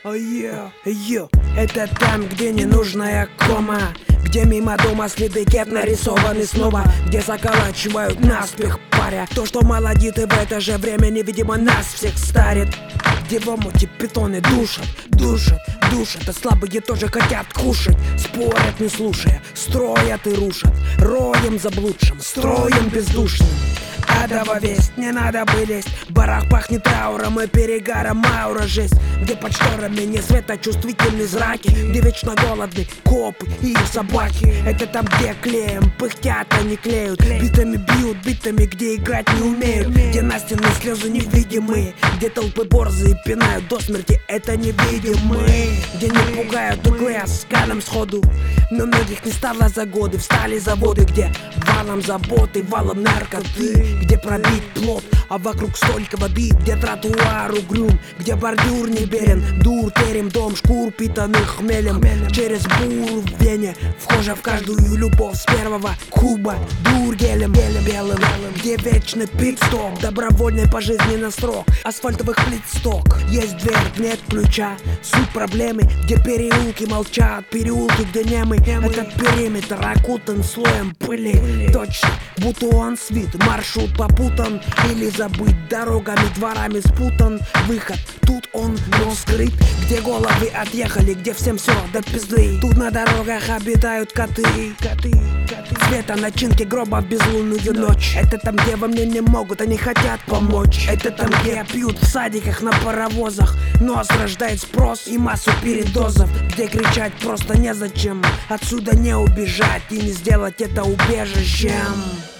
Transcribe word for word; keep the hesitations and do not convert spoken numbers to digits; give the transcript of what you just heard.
Oh yeah, yeah. Это там, где ненужная кома, где мимо дома следы кет нарисованы снова, где заколачивают наспех паря то, что молодит, и в это же время невидимо нас всех старит. Где в омуте питоны душат, душат, душат, а слабые тоже хотят кушать. Спорят, не слушая, строят и рушат, роем заблудшим, строем бездушным. Адова весть, не надо бы лезть. В барах пахнет трауром и перегаром, аура жесть. Где под шторами не светочувствительные зраки, где вечно голодны копы и их собаки. Это там, где клеем пыхтят, они клеют, битами бьют, битами, где играть не умеют, где на стены слезы невидимые, где толпы борзые пинают до смерти, это невидимые, где не пугают углы скалом сходу. Но многих не стало за годы, встали заводы, где валом заботы, валом наркоты, где пробить плот, а вокруг столько воды, где тротуар угрюм, где бордюр не берен, дур, терем, дом, шкур, питанных хмелем, через буру в вене, вхожа в каждую любовь с первого куба, дур гелем, белым, белым, где вечный пит-стоп, добровольный пожизненный срок, асфальтовых плит сток, есть дверь, нет ключа, суть проблемы, где переулки молчат, переулки, где немы, этот периметр окутан слоем пыли, точно, будто он свит, маршрут попутан или забыт, дорогами, дворами спутан, выход, тут он, но скрыт, где головы отъехали, где всем все до пизды, тут на дорогах обитают коты, коты, коты. Света начинки гроба в безлунную ночь, это там, где во мне не могут, они хотят помочь, это там, где пьют в садиках на паровозах, нос рождает спрос и массу передозов, где кричать просто незачем, отсюда не убежать и не сделать это убежищем.